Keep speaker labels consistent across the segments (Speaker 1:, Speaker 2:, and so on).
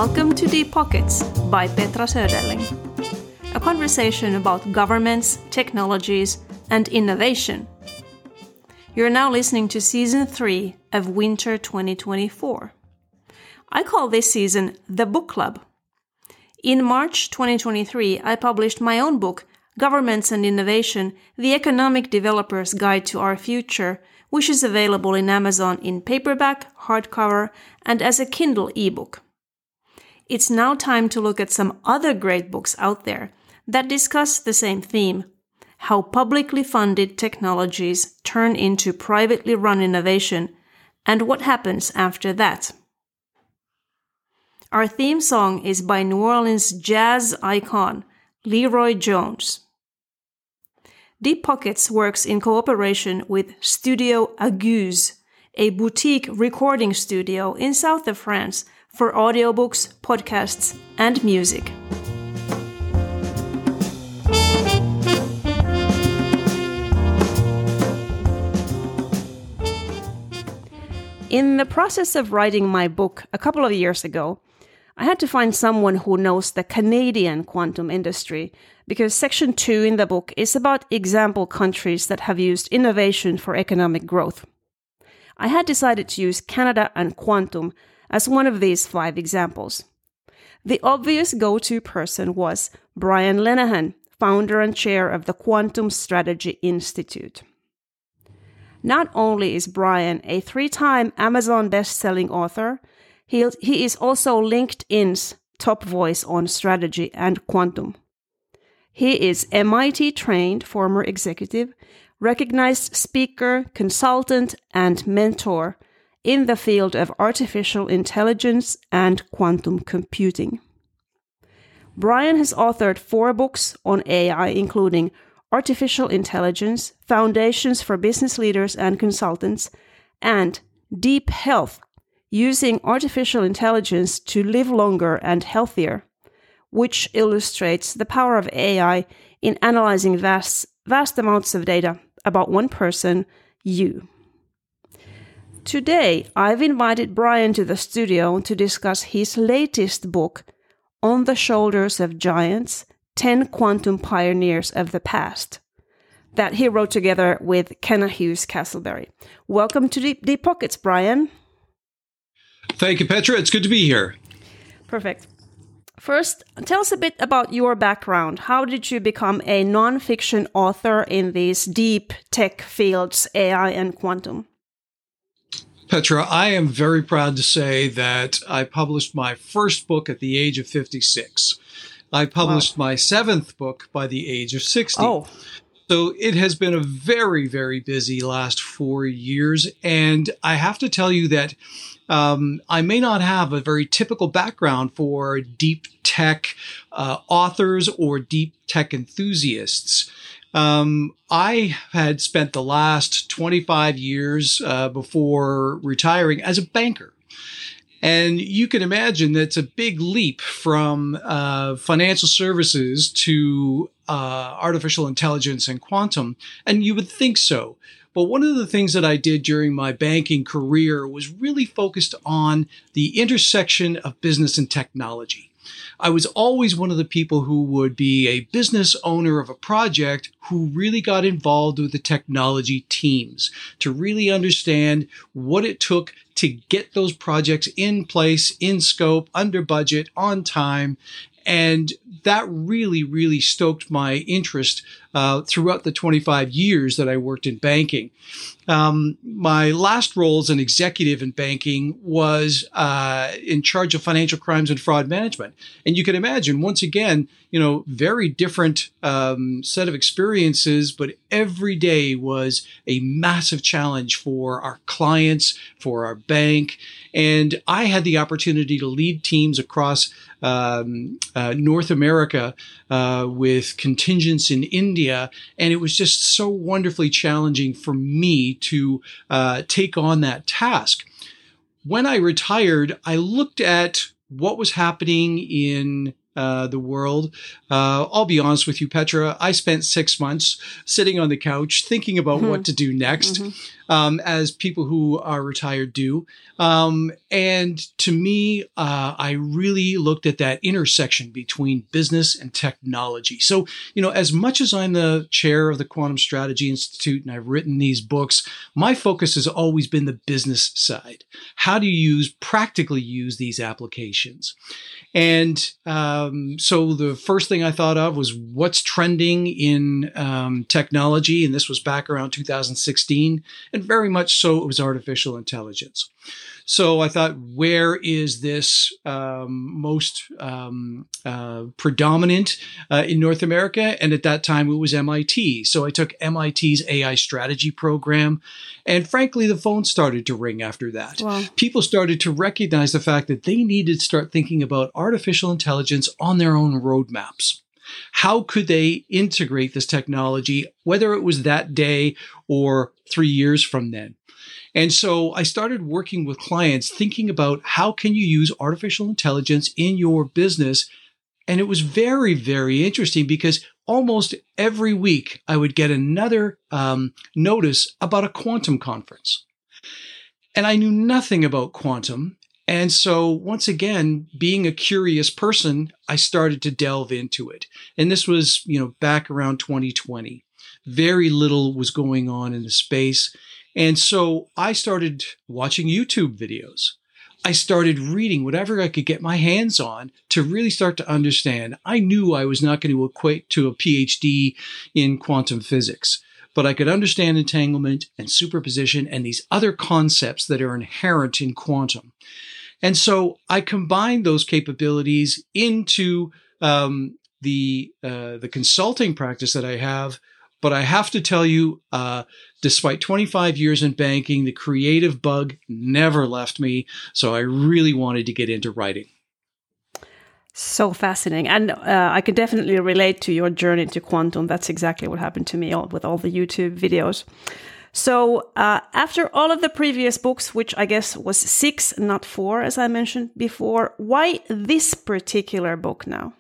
Speaker 1: Welcome to Deep Pockets by Petra Söderling, a conversation about governments, technologies, and innovation. You're now listening to Season 3 of Winter 2024. I call this season The Book Club. In March 2023, I published my own book, Governments and Innovation, The Economic Developer's Guide to Our Future, which is available in Amazon in paperback, hardcover, and as a Kindle ebook. It's now time to look at some other great books out there that discuss the same theme: how publicly funded technologies turn into privately run innovation, and what happens after that. Our theme song is by New Orleans jazz icon Leroy Jones. Deep Pockets works in cooperation with Studio Aguse, a boutique recording studio in south of France for audiobooks, podcasts, and music. In the process of writing my book a couple of years ago, I had to find someone who knows the Canadian quantum industry, because Section 2 in the book is about example countries that have used innovation for economic growth. I had decided to use Canada and quantum as one of these 5 examples. The obvious go-to person was Brian Lenihan, founder and chair of the Quantum Strategy Institute. Not only is Brian a 3-time Amazon best-selling author, he is also LinkedIn's top voice on strategy and quantum. He is MIT-trained former executive, recognized speaker, consultant, and mentor in the field of artificial intelligence and quantum computing. Brian has authored 4 books on AI, including Artificial Intelligence, Foundations for Business Leaders and Consultants, and Deep Health, Using Artificial Intelligence to Live Longer and Healthier, which illustrates the power of AI in analyzing vast amounts of data about one person, you. Today, I've invited Brian to the studio to discuss his latest book, On the Shoulders of Giants, 10 Quantum Pioneers of the Past, that he wrote together with Kenna Hughes Castleberry. Welcome to Deep Pockets, Brian.
Speaker 2: Thank you, Petra. It's good to be here.
Speaker 1: Perfect. First, tell us a bit about your background. How did you become a nonfiction author in these deep tech fields, AI and quantum?
Speaker 2: Petra, I am very proud to say that I published my first book at the age of 56. I published my 7th book by the age of 60.
Speaker 1: Oh.
Speaker 2: So it has been a very, very busy last 4 years. And I have to tell you that I may not have a very typical background for deep tech authors or deep tech enthusiasts. I had spent the last 25 years before retiring as a banker. And you can imagine that's a big leap from financial services to artificial intelligence and quantum. And you would think so. But one of the things that I did during my banking career was really focused on the intersection of business and technology. I was always one of the people who would be a business owner of a project who really got involved with the technology teams to really understand what it took to get those projects in place, in scope, under budget, on time. And that really, really stoked my interest throughout the 25 years that I worked in banking. My last role as an executive in banking was in charge of financial crimes and fraud management. And you can imagine, once again, very different set of experiences, but every day was a massive challenge for our clients, for our bank. And I had the opportunity to lead teams across North America with contingents in India. And it was just so wonderfully challenging for me to take on that task. When I retired, I looked at what was happening in the world. I'll be honest with you, Petra, I spent 6 months sitting on the couch thinking about what to do next. as people who are retired do. And to me, I really looked at that intersection between business and technology. So, as much as I'm the chair of the Quantum Strategy Institute and I've written these books, my focus has always been the business side. How do you practically use these applications? And so the first thing I thought of was what's trending in technology. And this was back around 2016. And very much so, it was artificial intelligence. So I thought, where is this most predominant in North America? And at that time, it was MIT. So I took MIT's AI strategy program. And frankly, the phone started to ring after that.
Speaker 1: Wow.
Speaker 2: People started to recognize the fact that they needed to start thinking about artificial intelligence on their own roadmaps. How could they integrate this technology, whether it was that day or 3 years from then? And so I started working with clients thinking about how can you use artificial intelligence in your business. And it was very, very interesting because almost every week I would get another notice about a quantum conference. And I knew nothing about quantum. And so once again, being a curious person, I started to delve into it. And this was, back around 2020. Very little was going on in the space. And so I started watching YouTube videos. I started reading whatever I could get my hands on to really start to understand. I knew I was not going to equate to a PhD in quantum physics, but I could understand entanglement and superposition and these other concepts that are inherent in quantum. And so I combined those capabilities into the consulting practice that I have. But I have to tell you, despite 25 years in banking, the creative bug never left me. So I really wanted to get into writing.
Speaker 1: So fascinating. And I can definitely relate to your journey to quantum. That's exactly what happened to me with all the YouTube videos. So after all of the previous books, which I guess was 6, not 4, as I mentioned before, why this particular book now?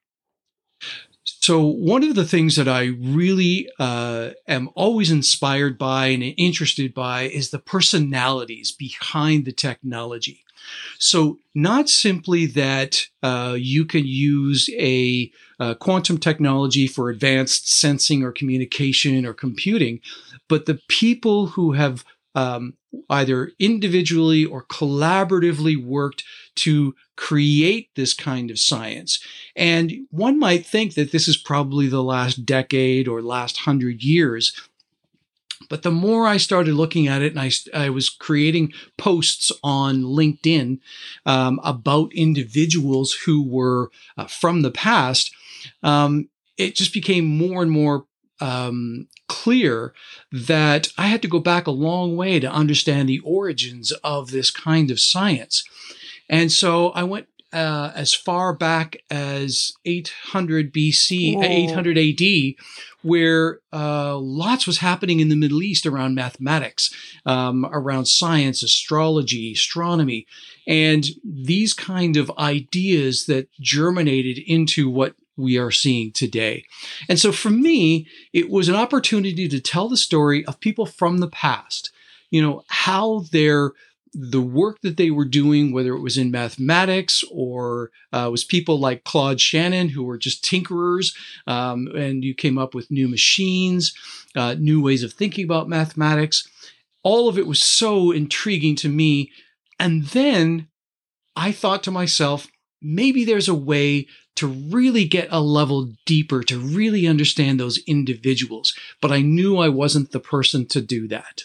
Speaker 2: So one of the things that I really am always inspired by and interested by is the personalities behind the technology. So not simply that you can use a quantum technology for advanced sensing or communication or computing, but the people who have either individually or collaboratively worked to create this kind of science. And one might think that this is probably the last decade or last 100 years. But the more I started looking at it, and I was creating posts on LinkedIn about individuals who were from the past, it just became more and more clear that I had to go back a long way to understand the origins of this kind of science. And so I went as far back as 800 BC, 800 AD, where lots was happening in the Middle East around mathematics, around science, astrology, astronomy, and these kind of ideas that germinated into what we are seeing today. And so for me, it was an opportunity to tell the story of people from the past, how the work that they were doing, whether it was in mathematics or was people like Claude Shannon, who were just tinkerers, and you came up with new machines, new ways of thinking about mathematics. All of it was so intriguing to me. And then I thought to myself, maybe there's a way to really get a level deeper, to really understand those individuals. But I knew I wasn't the person to do that.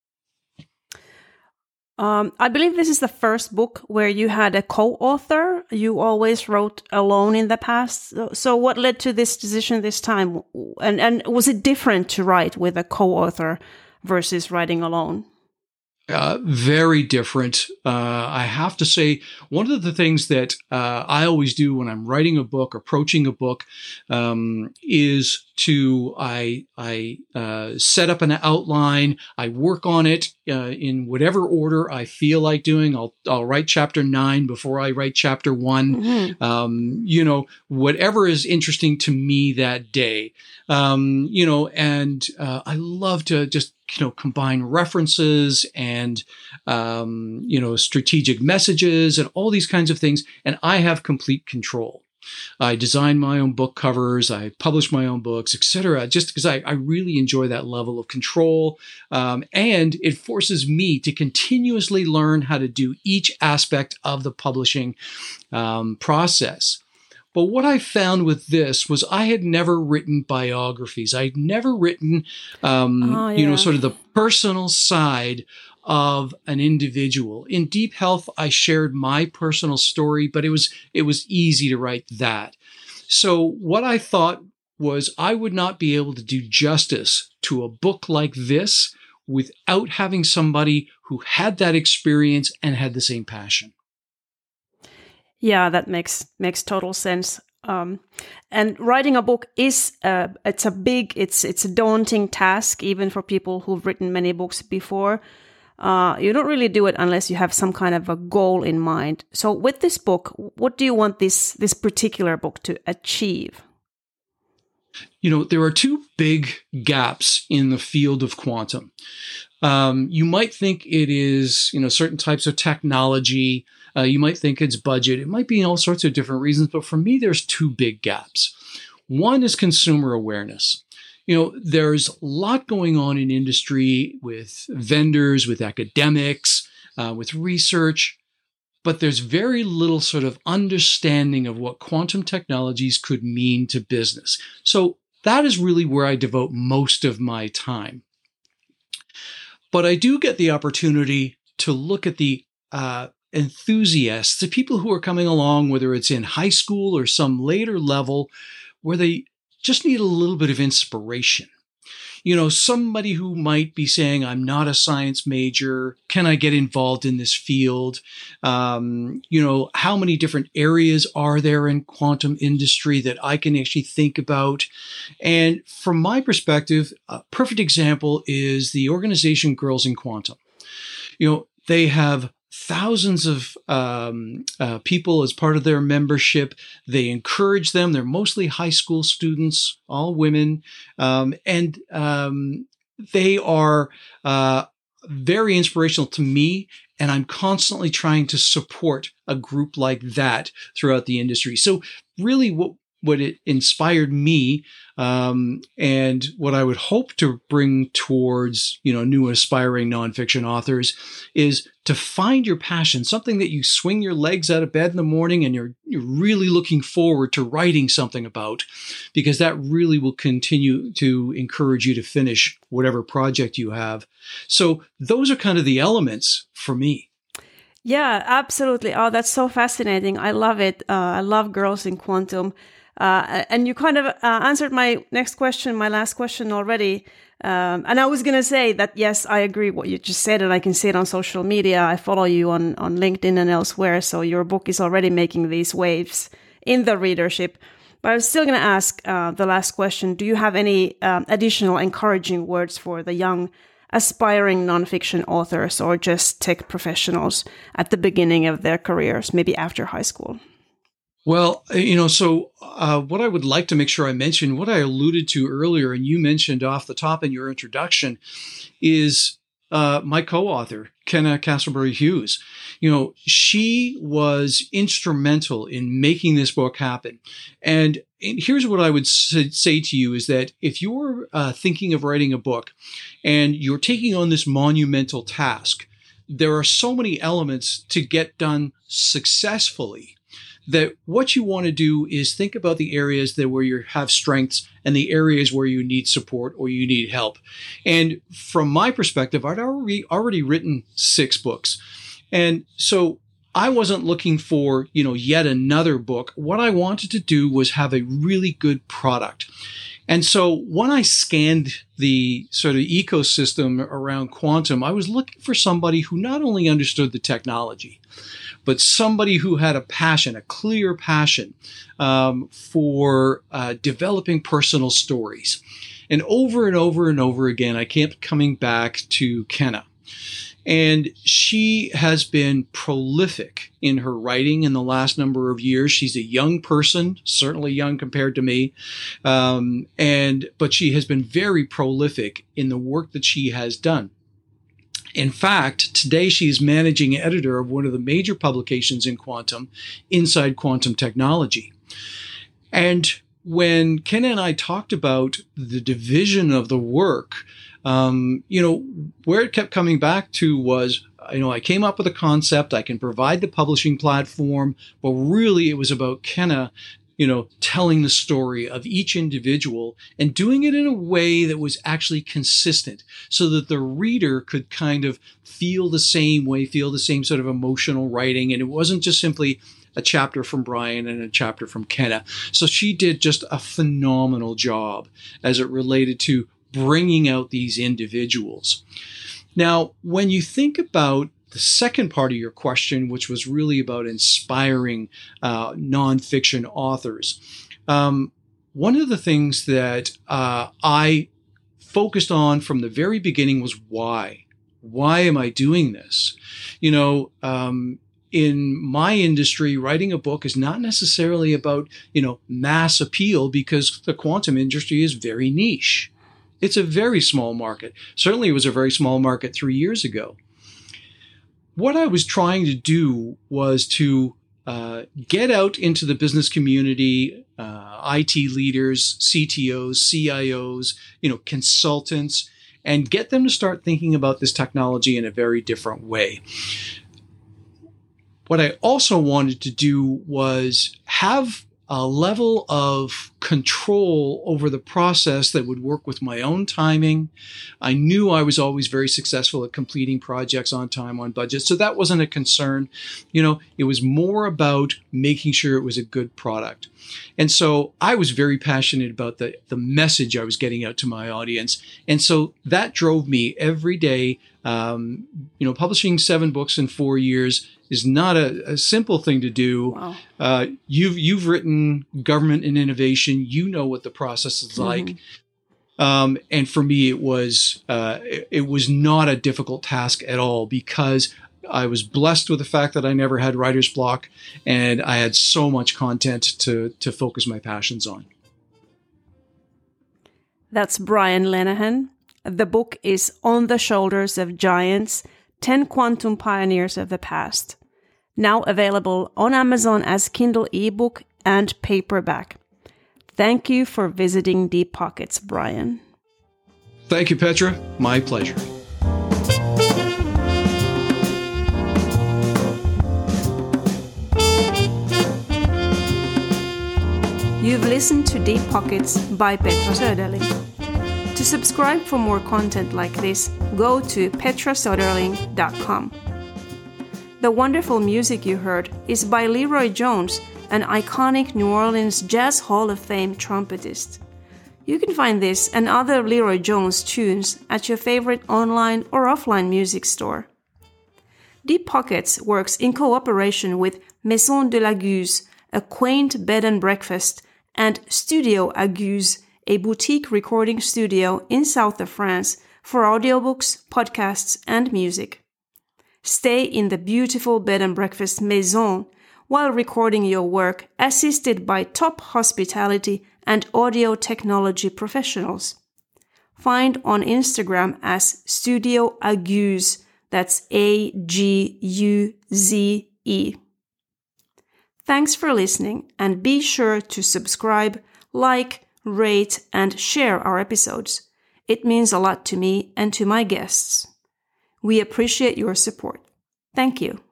Speaker 1: I believe this is the first book where you had a co-author. You always wrote alone in the past. So what led to this decision this time? And was it different to write with a co-author versus writing alone?
Speaker 2: Very different. I have to say, one of the things that I always do when I'm writing a book, approaching a book, is to I set up an outline. I work on it in whatever order I feel like doing. I'll write chapter 9 before I write chapter 1. Mm-hmm. Whatever is interesting to me that day. And I love to just combine references and, strategic messages and all these kinds of things. And I have complete control. I design my own book covers. I publish my own books, etc. Just because I really enjoy that level of control. And it forces me to continuously learn how to do each aspect of the publishing process. But what I found with this was I had never written biographies. I'd never written, sort of the personal side of an individual. In Deep Health, I shared my personal story, but it was easy to write that. So what I thought was I would not be able to do justice to a book like this without having somebody who had that experience and had the same passion.
Speaker 1: Yeah, that makes total sense. And writing a book is it's a daunting task, even for people who've written many books before. You don't really do it unless you have some kind of a goal in mind. So with this book, what do you want this particular book to achieve?
Speaker 2: There are two big gaps in the field of quantum. You might think it is, certain types of technology. You might think it's budget. It might be all sorts of different reasons. But for me, there's two big gaps. One is consumer awareness. There's a lot going on in industry with vendors, with academics, with research, but there's very little sort of understanding of what quantum technologies could mean to business. So that is really where I devote most of my time. But I do get the opportunity to look at the enthusiasts, the people who are coming along, whether it's in high school or some later level, where they just need a little bit of inspiration. Somebody who might be saying, I'm not a science major. Can I get involved in this field? How many different areas are there in quantum industry that I can actually think about? And from my perspective, a perfect example is the organization Girls in Quantum. They have thousands of people as part of their membership. They encourage them. They're mostly high school students, all women. And they are very inspirational to me. And I'm constantly trying to support a group like that throughout the industry. So really what it inspired me and what I would hope to bring towards, new aspiring nonfiction authors is to find your passion, something that you swing your legs out of bed in the morning and you're really looking forward to writing something about, because that really will continue to encourage you to finish whatever project you have. So those are kind of the elements for me.
Speaker 1: Yeah, absolutely. Oh, that's so fascinating. I love it. I love Girls in Quantum. And you kind of answered my last question already. And I was going to say that, yes, I agree what you just said, and I can see it on social media. I follow you on LinkedIn and elsewhere. So your book is already making these waves in the readership. But I was still going to ask the last question. Do you have any additional encouraging words for the young aspiring nonfiction authors or just tech professionals at the beginning of their careers, maybe after high school?
Speaker 2: Well, what I would like to make sure I mention, what I alluded to earlier, and you mentioned off the top in your introduction, is my co-author, Kenna Castleberry-Hughes. She was instrumental in making this book happen. And here's what I would say to you is that if you're thinking of writing a book and you're taking on this monumental task, there are so many elements to get done successfully that what you want to do is think about the areas where you have strengths and the areas where you need support or you need help. And from my perspective, I'd already written 6 books. And so I wasn't looking for, yet another book. What I wanted to do was have a really good product. And so when I scanned the sort of ecosystem around quantum, I was looking for somebody who not only understood the technology, but somebody who had a passion, a clear passion for developing personal stories. And over and over and over again, I kept coming back to Kenna. And she has been prolific in her writing in the last number of years. She's a young person, certainly young compared to me. But she has been very prolific in the work that she has done. In fact, today she's managing editor of one of the major publications in quantum, Inside Quantum Technology. And when Ken and I talked about the division of the work, where it kept coming back to was, I came up with a concept, I can provide the publishing platform, but really it was about Kenna, telling the story of each individual and doing it in a way that was actually consistent so that the reader could kind of feel the same way, feel the same sort of emotional writing. And it wasn't just simply a chapter from Brian and a chapter from Kenna. So she did just a phenomenal job as it related to bringing out these individuals. Now, when you think about the second part of your question, which was really about inspiring nonfiction authors, one of the things that I focused on from the very beginning was why. Why am I doing this? In my industry, writing a book is not necessarily about, mass appeal because the quantum industry is very niche. It's a very small market. Certainly it was a very small market 3 years ago. What I was trying to do was to get out into the business community, IT leaders, CTOs, CIOs, consultants, and get them to start thinking about this technology in a very different way. What I also wanted to do was have a level of control over the process that would work with my own timing. I knew I was always very successful at completing projects on time, on budget. So that wasn't a concern. It was more about making sure it was a good product. And so I was very passionate about the message I was getting out to my audience. And so that drove me every day. Publishing 7 books in 4 years is not a simple thing to do. Wow. You've written Government and Innovation. You know what the process is like. And for me, it was not a difficult task at all because I was blessed with the fact that I never had writer's block and I had so much content to focus my passions on.
Speaker 1: That's Brian Lenihan. The book is On the Shoulders of Giants, 10 Quantum Pioneers of the Past. Now available on Amazon as Kindle ebook and paperback. Thank you for visiting Deep Pockets, Brian.
Speaker 2: Thank you, Petra. My pleasure.
Speaker 1: You've listened to Deep Pockets by Petra Söderling. To subscribe for more content like this, go to petrasöderling.com. The wonderful music you heard is by Leroy Jones, an iconic New Orleans Jazz Hall of Fame trumpetist. You can find this and other Leroy Jones tunes at your favorite online or offline music store. Deep Pockets works in cooperation with Maison de la Guse, a quaint bed and breakfast, and Studio Aguse, a boutique recording studio in south of France for audiobooks, podcasts, and music. Stay in the beautiful bed and breakfast Maison while recording your work, assisted by top hospitality and audio technology professionals. Find on Instagram as Studio Aguse, that's Aguze. Thanks for listening, and be sure to subscribe, like, rate, and share our episodes. It means a lot to me and to my guests. We appreciate your support. Thank you.